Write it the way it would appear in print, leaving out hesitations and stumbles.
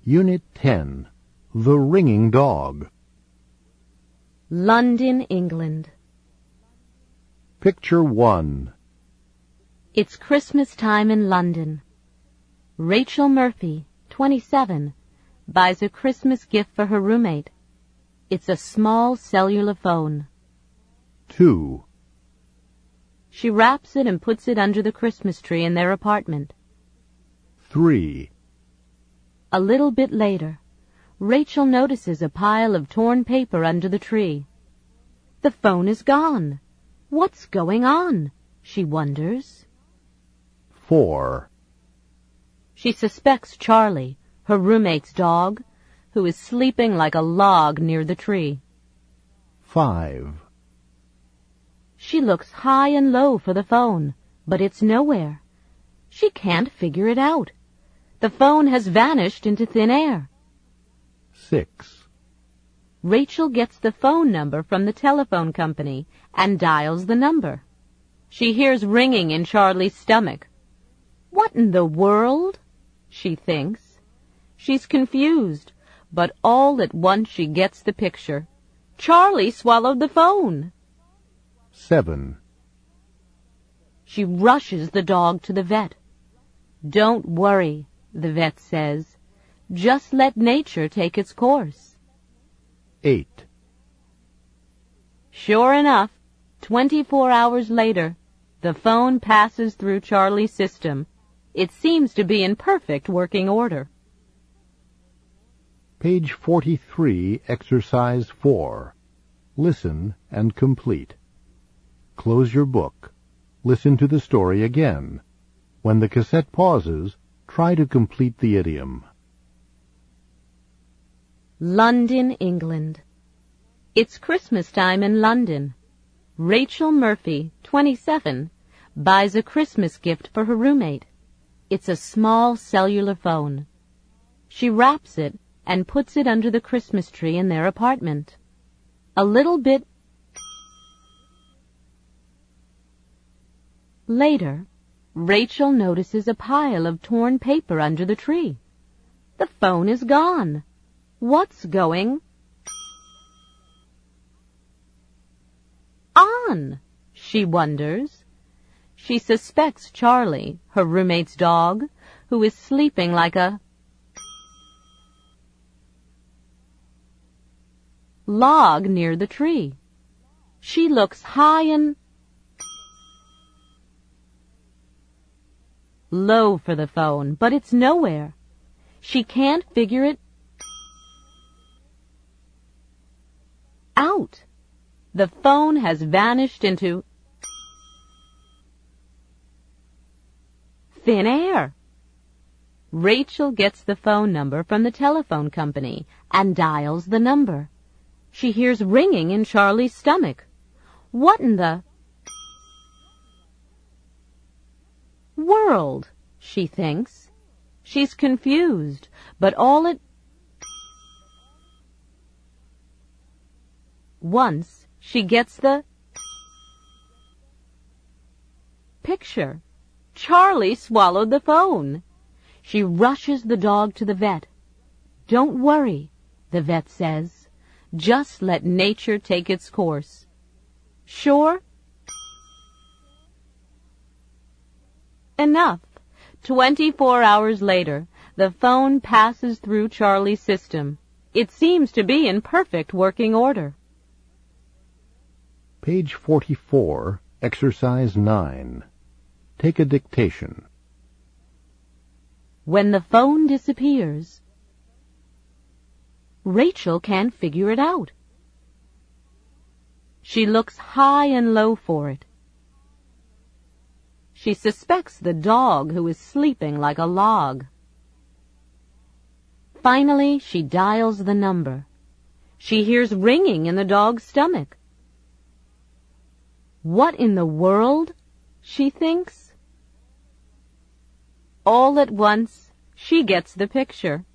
Unit 10, The Ringing Dog. London, England. Picture 1. It's Christmas time in London. Rachel Murphy, 27, buys a Christmas gift for her roommate. It's a small cellular phone. 2. She wraps it and puts it under the Christmas tree in their apartment. 3. A little bit later, Rachel notices a pile of torn paper under the tree. The phone is gone. What's going on? She wonders. 4. She suspects Charlie, her roommate's dog, who is sleeping like a log near the tree. 5. She looks high and low for the phone, but it's nowhere. She can't figure it out. The phone has vanished into thin air. 6. Rachel gets the phone number from the telephone company and dials the number. She hears ringing in Charlie's stomach. What in the world? She thinks. She's confused, but all at once she gets the picture. Charlie swallowed the phone. 7. She rushes the dog to the vet. Don't worry, the vet says. Just let nature take its course. 8. Sure enough, 24 hours later, the phone passes through Charlie's system. It seems to be in perfect working order. Page 43, Exercise 4. Listen and complete. Close your book. Listen to the story again. When the cassette pauses, try to complete the idiom. London, England. It's Christmas time in London. Rachel Murphy, 27, buys a Christmas gift for her roommate. It's a small cellular phone. She wraps it and puts it under the Christmas tree in their apartment. A little bit later, Rachel notices a pile of torn paper under the tree. The phone is gone. What's going on? She wonders. She suspects Charlie, her roommate's dog, who is sleeping like a log near the tree. She looks high and low for the phone, but it's nowhere. She can't figure it out. The phone has vanished into thin air. Rachel gets the phone number from the telephone company and dials the number. She hears ringing in Charlie's stomach. What in the world? She thinks. She's confused, but all at once she gets the picture. Charlie swallowed the phone. She rushes the dog to the vet. Don't worry, the vet says. Just let nature take its course. Sure enough, 24 hours later, the phone passes through Charlie's system. It seems to be in perfect working order. Page 44, Exercise 9. Take a dictation. When the phone disappears, Rachel can't figure it out. She looks high and low for it. She suspects the dog who is sleeping like a log. Finally, she dials the number. She hears ringing in the dog's stomach. What in the world? She thinks. All at once, she gets the picture.